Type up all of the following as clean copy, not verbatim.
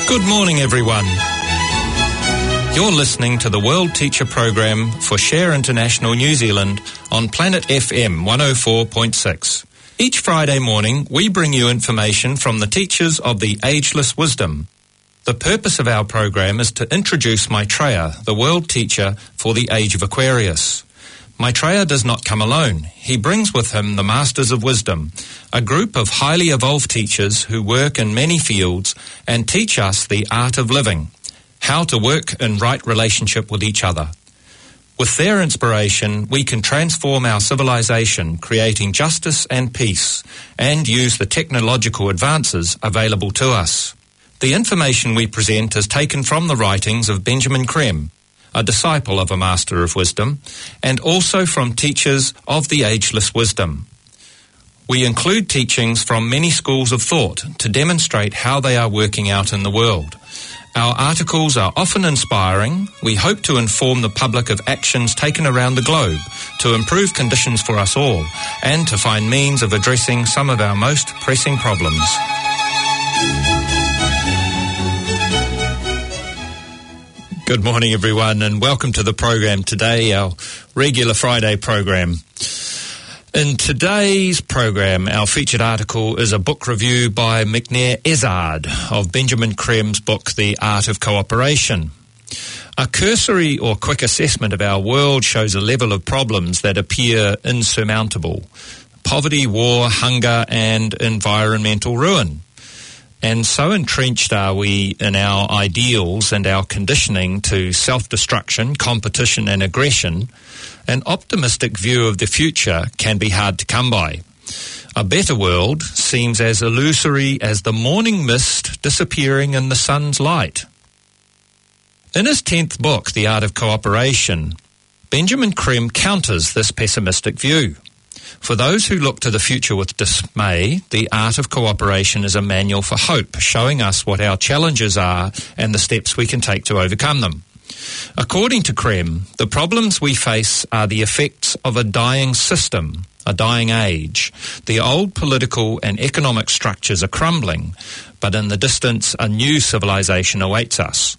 Good morning, everyone. You're listening to the World Teacher Program for Share International New Zealand on Planet FM 104.6. Each Friday morning, we bring you information from the teachers of the Ageless Wisdom. The purpose of our program is to introduce Maitreya, the world teacher for the Age of Aquarius. Maitreya does not come alone. He brings with him the Masters of Wisdom, a group of highly evolved teachers who work in many fields and teach us the art of living, how to work in right relationship with each other. With their inspiration, we can transform our civilization, creating justice and peace, and use the technological advances available to us. The information we present is taken from the writings of Benjamin Creme, a disciple of a Master of Wisdom, and also from teachers of the Ageless Wisdom. We include teachings from many schools of thought to demonstrate how they are working out in the world. Our articles are often inspiring. We hope to inform the public of actions taken around the globe to improve conditions for us all and to find means of addressing some of our most pressing problems. Good morning, everyone, and welcome to the program today, our regular Friday program. In today's program, our featured article is a book review by McNair Ezard of Benjamin Creme's book, The Art of Cooperation. A cursory or quick assessment of our world shows a level of problems that appear insurmountable: poverty, war, hunger, and environmental ruin. And so entrenched are we in our ideals and our conditioning to self-destruction, competition and aggression, an optimistic view of the future can be hard to come by. A better world seems as illusory as the morning mist disappearing in the sun's light. In his 10th book, The Art of Cooperation, Benjamin Creme counters this pessimistic view. For those who look to the future with dismay, The Art of Cooperation is a manual for hope, showing us what our challenges are and the steps we can take to overcome them. According to Creme, the problems we face are the effects of a dying system, a dying age. The old political and economic structures are crumbling, but in the distance a new civilization awaits us.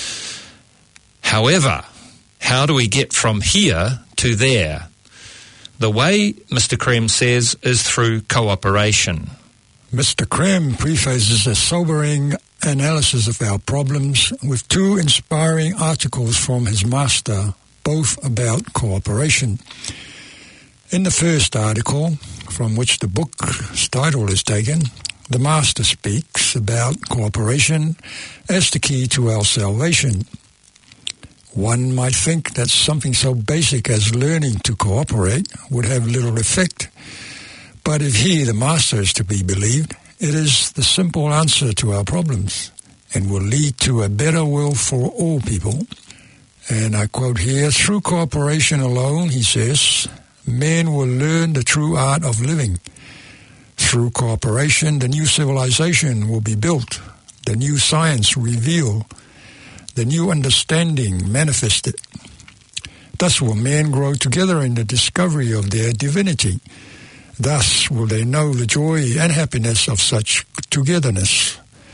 However, how do we get from here to there? The way, Mr. Creme says, is through cooperation. Mr. Creme prefaces a sobering analysis of our problems with two inspiring articles from his master, both about cooperation. In the first article, from which the book's title is taken, the master speaks about cooperation as the key to our salvation. One might think that something so basic as learning to cooperate would have little effect. But if he, the master, is to be believed, it is the simple answer to our problems and will lead to a better world for all people. And I quote here, "Through cooperation alone," he says, "men will learn the true art of living. Through cooperation, the new civilization will be built, the new science revealed, the new understanding manifested. Thus will men grow together in the discovery of their divinity. Thus will they know the joy and happiness of such togetherness."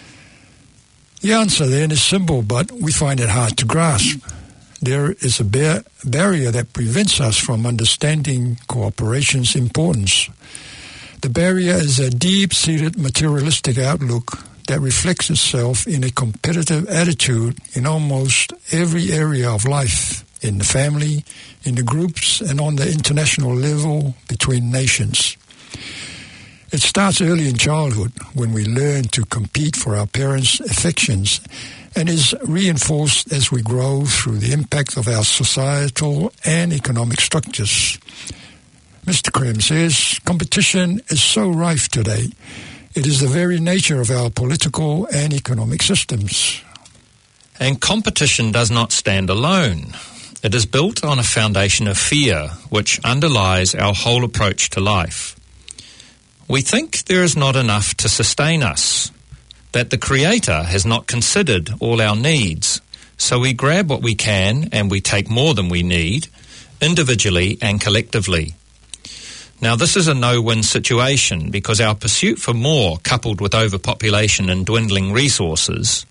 The answer then is simple, but we find it hard to grasp. There is a barrier that prevents us from understanding cooperation's importance. The barrier is a deep-seated materialistic outlook that reflects itself in a competitive attitude in almost every area of life, in the family, in the groups, and on the international level between nations. It starts early in childhood when we learn to compete for our parents' affections and is reinforced as we grow through the impact of our societal and economic structures. Mr. Creme says, competition is so rife today. It is the very nature of our political and economic systems. And competition does not stand alone. It is built on a foundation of fear, which underlies our whole approach to life. We think there is not enough to sustain us, that the Creator has not considered all our needs, so we grab what we can and we take more than we need, individually and collectively. Now, this is a no-win situation because our pursuit for more, coupled with overpopulation and dwindling resources,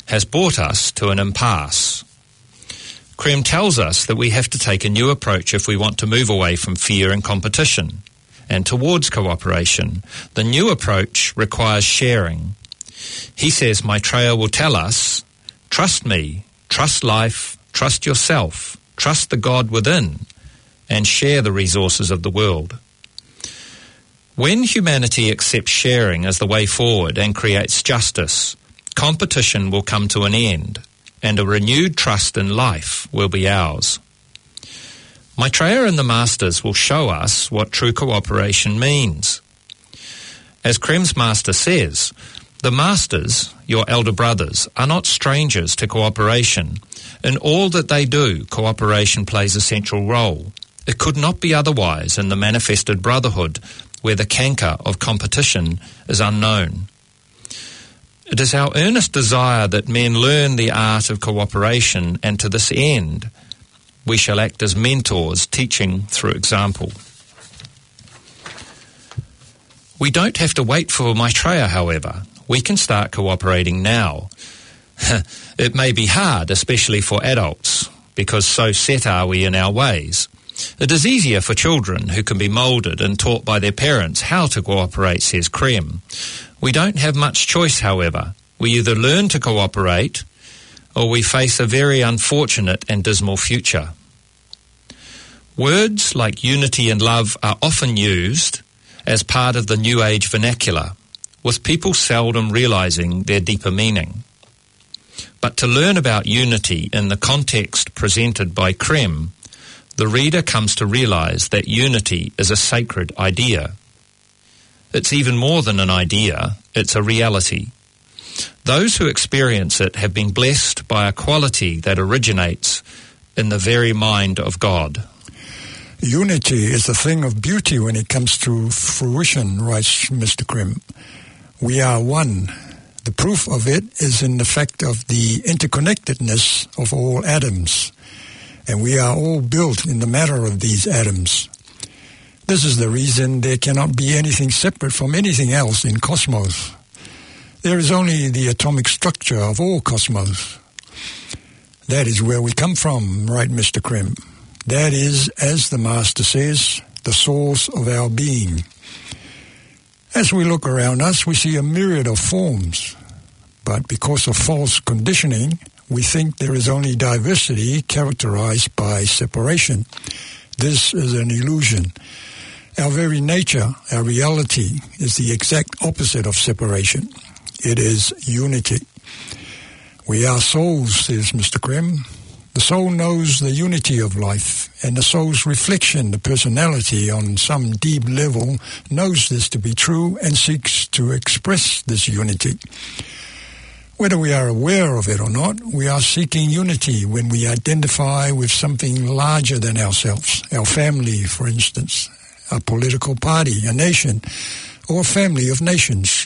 has brought us to an impasse. Creme tells us that we have to take a new approach if we want to move away from fear and competition and towards cooperation. The new approach requires sharing. He says Maitreya will tell us, trust me, trust life, trust yourself, trust the God within, and share the resources of the world. When humanity accepts sharing as the way forward and creates justice, competition will come to an end, and a renewed trust in life will be ours. Maitreya and the Masters will show us what true cooperation means. As Creme's Master says, the Masters, your elder brothers, are not strangers to cooperation. In all that they do, cooperation plays a central role. It could not be otherwise in the manifested brotherhood, where the canker of competition is unknown. It is our earnest desire that men learn the art of cooperation, and to this end, we shall act as mentors, teaching through example. We don't have to wait for Maitreya, however. We can start cooperating now. It may be hard, especially for adults, because so set are we in our ways. It is easier for children who can be moulded and taught by their parents how to cooperate, says Creme. We don't have much choice, however. We either learn to cooperate or we face a very unfortunate and dismal future. Words like unity and love are often used as part of the New Age vernacular, with people seldom realising their deeper meaning. But to learn about unity in the context presented by Creme, the reader comes to realise that unity is a sacred idea. It's even more than an idea, it's a reality. Those who experience it have been blessed by a quality that originates in the very mind of God. Unity is a thing of beauty when it comes to fruition, writes Mr. Creme. We are one. The proof of it is in the fact of the interconnectedness of all atoms, and we are all built in the matter of these atoms. This is the reason there cannot be anything separate from anything else in cosmos. There is only the atomic structure of all cosmos. That is where we come from, right, Mr. Creme? That is, as the Master says, the source of our being. As we look around us, we see a myriad of forms. But because of false conditioning, we think there is only diversity characterized by separation. This is an illusion. Our very nature, our reality, is the exact opposite of separation. It is unity. We are souls, says Mr. Creme. The soul knows the unity of life, and the soul's reflection, the personality, on some deep level, knows this to be true and seeks to express this unity. Whether we are aware of it or not, we are seeking unity when we identify with something larger than ourselves, our family, for instance, a political party, a nation, or a family of nations.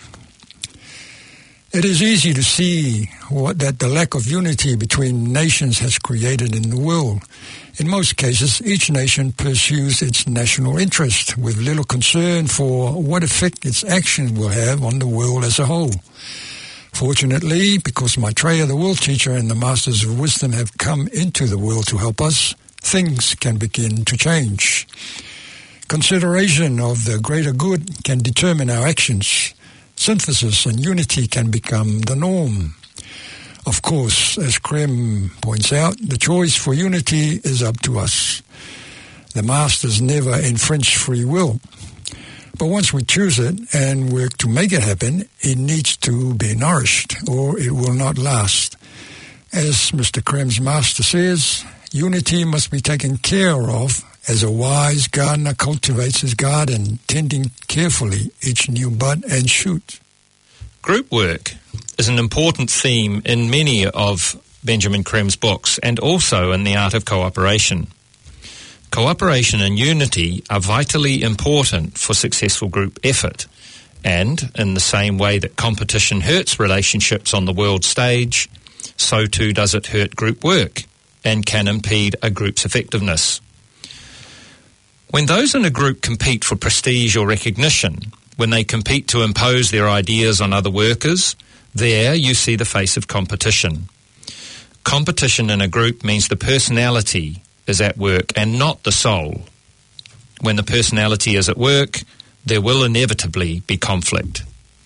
It is easy to see that the lack of unity between nations has created in the world. In most cases, each nation pursues its national interest with little concern for what effect its action will have on the world as a whole. Fortunately, because Maitreya, the world teacher, and the Masters of Wisdom have come into the world to help us, things can begin to change. Consideration of the greater good can determine our actions. Synthesis and unity can become the norm. Of course, as Creme points out, the choice for unity is up to us. The Masters never infringe free will. But once we choose it and work to make it happen, it needs to be nourished, or it will not last. As Mr. Creme's Master says, unity must be taken care of as a wise gardener cultivates his garden, tending carefully each new bud and shoot. Group work is an important theme in many of Benjamin Creme's books, and also in The Art of Cooperation. Cooperation and unity are vitally important for successful group effort, and in the same way that competition hurts relationships on the world stage, so too does it hurt group work and can impede a group's effectiveness. When those in a group compete for prestige or recognition, when they compete to impose their ideas on other workers, There you see the face of competition. Competition in a group means the personality is at work and not the soul. When the personality is at work, there will inevitably be conflict.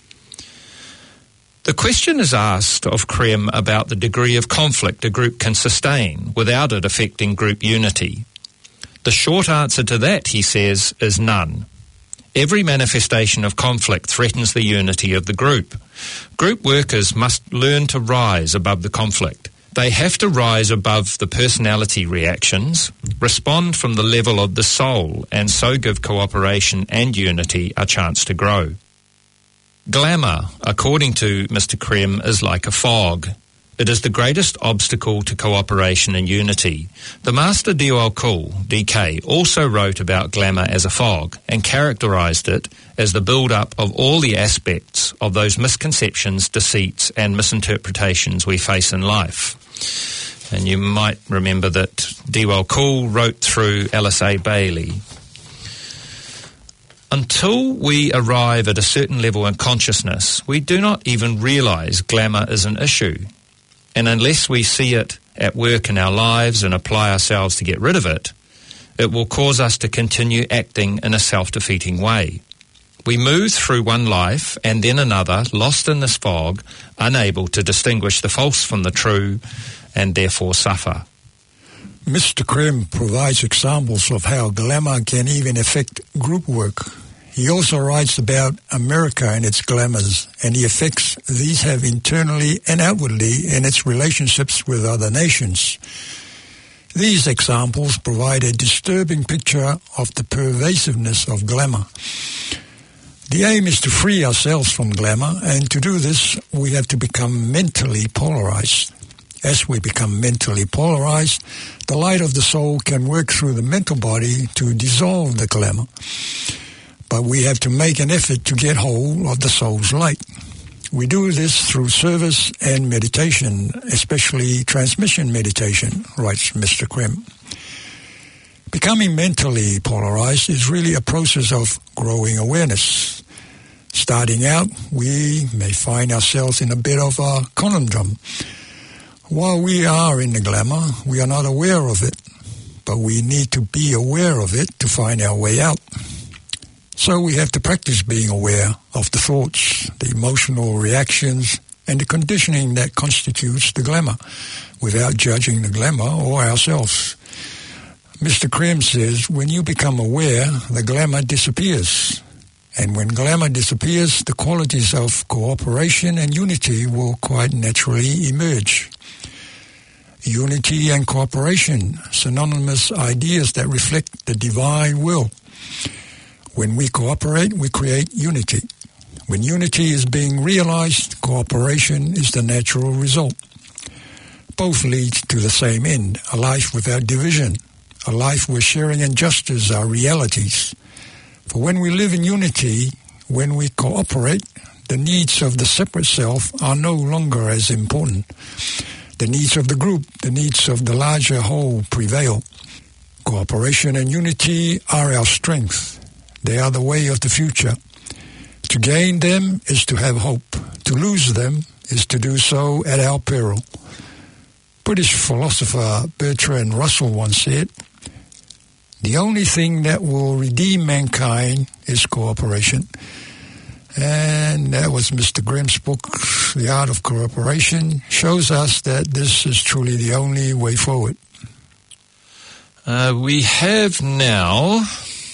The question is asked of Krem about the degree of conflict a group can sustain without it affecting group unity. The short answer to that, he says, is none. Every manifestation of conflict threatens the unity of the group. Group workers must learn to rise above the conflict. They have to rise above the personality reactions, respond from the level of the soul, and so give cooperation and unity a chance to grow. Glamour, according to Mr. Krem, is like a fog. It is the greatest obstacle to cooperation and unity. The Master Dewal Kul, DK, also wrote about glamour as a fog and characterised it as the build-up of all the aspects of those misconceptions, deceits and misinterpretations we face in life. And you might remember that Dewal Kul wrote through Alice A. Bailey. Until we arrive at a certain level in consciousness, we do not even realise glamour is an issue. And unless we see it at work in our lives and apply ourselves to get rid of it, it will cause us to continue acting in a self-defeating way. We move through one life and then another, lost in this fog, unable to distinguish the false from the true, and therefore suffer. Mr. Krem provides examples of how glamour can even affect group work. He also writes about America and its glamours and the effects these have internally and outwardly in its relationships with other nations. These examples provide a disturbing picture of the pervasiveness of glamour. The aim is to free ourselves from glamour, and to do this, we have to become mentally polarized. As we become mentally polarized, the light of the soul can work through the mental body to dissolve the glamour. But we have to make an effort to get hold of the soul's light. We do this through service and meditation, especially transmission meditation, writes Mr. Krem. Becoming mentally polarized is really a process of growing awareness. Starting out, we may find ourselves in a bit of a conundrum. While we are in the glamour, we are not aware of it, but we need to be aware of it to find our way out. So we have to practice being aware of the thoughts, the emotional reactions, and the conditioning that constitutes the glamour, without judging the glamour or ourselves. Mr. Krem says, when you become aware, the glamour disappears. And when glamour disappears, the qualities of cooperation and unity will quite naturally emerge. Unity and cooperation, synonymous ideas that reflect the divine will. When we cooperate, we create unity. When unity is being realized, cooperation is the natural result. Both lead to the same end, a life without division, a life where sharing and justice are realities. For when we live in unity, when we cooperate, the needs of the separate self are no longer as important. The needs of the group, the needs of the larger whole prevail. Cooperation and unity are our strength. They are the way of the future. To gain them is to have hope. To lose them is to do so at our peril. British philosopher Bertrand Russell once said, "The only thing that will redeem mankind is cooperation." And that was Mr. Krem's book, The Art of Cooperation, shows us that this is truly the only way forward. We have now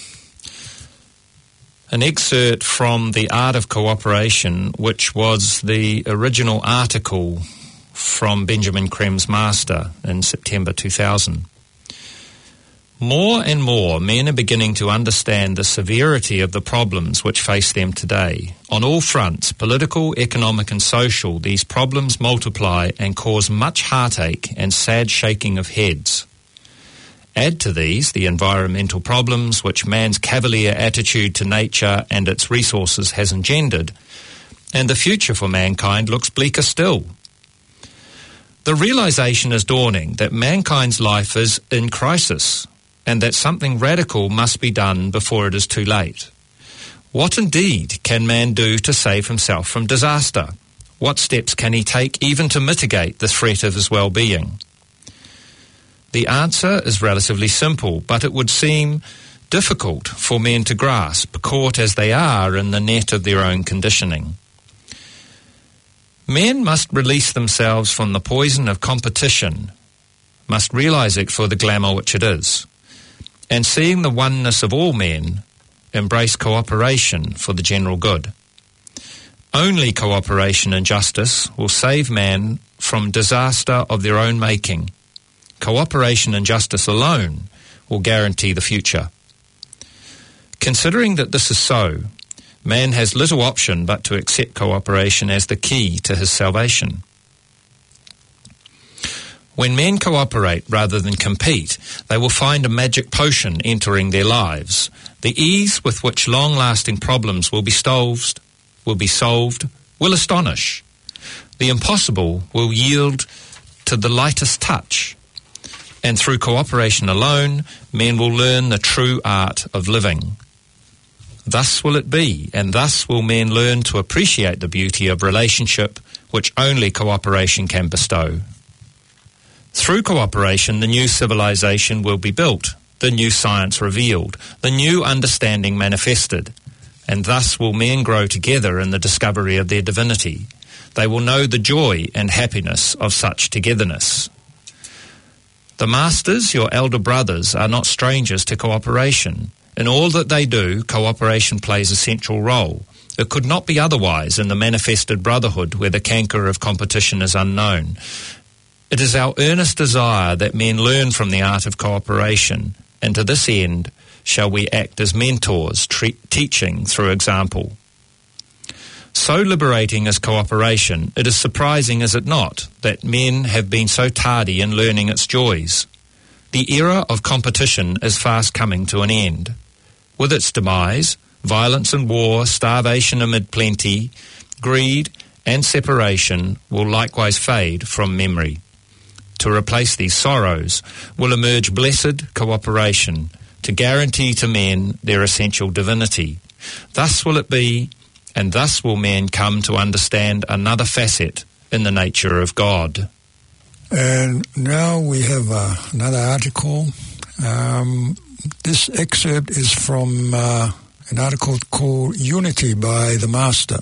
an excerpt from The Art of Cooperation, which was the original article from Benjamin Krem's Master in September 2000. More and more men are beginning to understand the severity of the problems which face them today. On all fronts, political, economic and social, these problems multiply and cause much heartache and sad shaking of heads. Add to these the environmental problems which man's cavalier attitude to nature and its resources has engendered, and the future for mankind looks bleaker still. The realization is dawning that mankind's life is in crisis, and that something radical must be done before it is too late. What indeed can man do to save himself from disaster? What steps can he take even to mitigate the threat of his well-being? The answer is relatively simple, but it would seem difficult for men to grasp, caught as they are in the net of their own conditioning. Men must release themselves from the poison of competition, must realise it for the glamour which it is, and seeing the oneness of all men, embrace cooperation for the general good. Only cooperation and justice will save man from disaster of their own making. Cooperation and justice alone will guarantee the future. Considering that this is so, man has little option but to accept cooperation as the key to his salvation. When men cooperate rather than compete, they will find a magic potion entering their lives. The ease with which long-lasting problems will be solved, will astonish. The impossible will yield to the lightest touch. And through cooperation alone, men will learn the true art of living. Thus will it be, and thus will men learn to appreciate the beauty of relationship which only cooperation can bestow. Through cooperation, the new civilization will be built, the new science revealed, the new understanding manifested, and thus will men grow together in the discovery of their divinity. They will know the joy and happiness of such togetherness. The masters, your elder brothers, are not strangers to cooperation. In all that they do, cooperation plays a central role. It could not be otherwise in the manifested brotherhood where the canker of competition is unknown. It is our earnest desire that men learn from the art of cooperation, and to this end shall we act as mentors, teaching through example. So liberating is cooperation, it is surprising, is it not, that men have been so tardy in learning its joys. The era of competition is fast coming to an end. With its demise, violence and war, starvation amid plenty, greed and separation will likewise fade from memory. To replace these sorrows will emerge blessed cooperation, to guarantee to men their essential divinity. Thus will it be, and thus will men come to understand another facet in the nature of God. And now we have another article. This excerpt is from an article called Unity by the Master.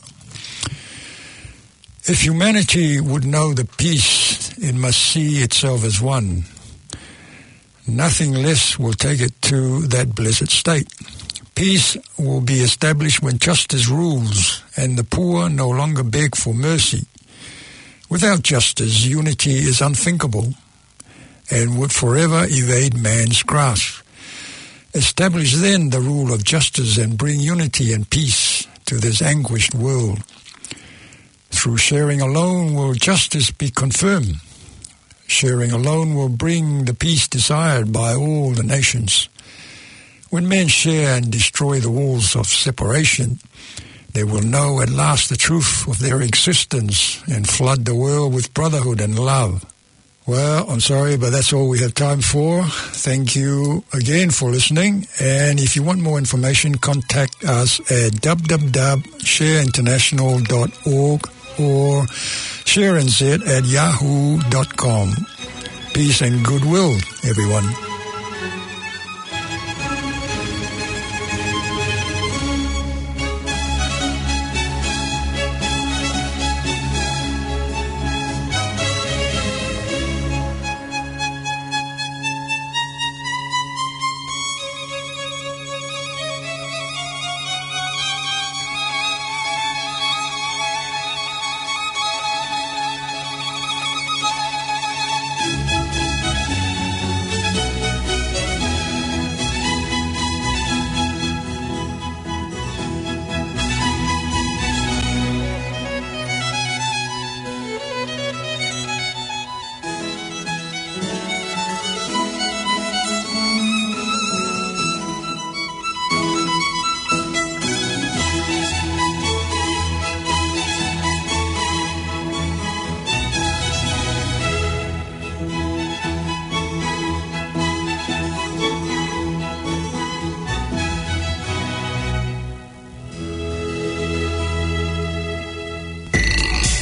If humanity would know the peace, it must see itself as one. Nothing less will take it to that blessed state. Peace will be established when justice rules and the poor no longer beg for mercy. Without justice, unity is unthinkable and would forever evade man's grasp. Establish then the rule of justice and bring unity and peace to this anguished world. Through sharing alone will justice be confirmed. Sharing alone will bring the peace desired by all the nations. When men share and destroy the walls of separation, they will know at last the truth of their existence and flood the world with brotherhood and love. Well, I'm sorry, but that's all we have time for. Thank you again for listening. And if you want more information, contact us at www.shareinternational.org or sharenz@yahoo.com. Peace and goodwill, everyone.